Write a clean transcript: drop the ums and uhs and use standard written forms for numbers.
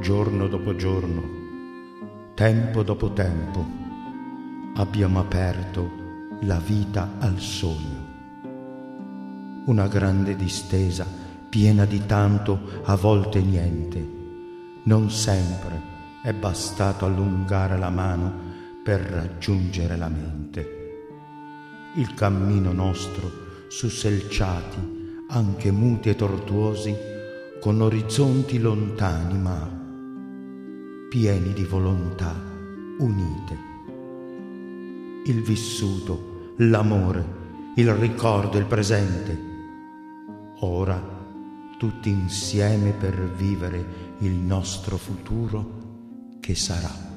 giorno dopo giorno, tempo dopo tempo, abbiamo aperto la vita al sogno. Una grande distesa piena di tanto, a volte niente. Non sempre è bastato allungare la mano per raggiungere la mente. Il cammino nostro su selciati, anche muti e tortuosi, con orizzonti lontani ma pieni di volontà unite. Il vissuto, l'amore, il ricordo, il presente. Ora tutti insieme per vivere il nostro futuro che sarà.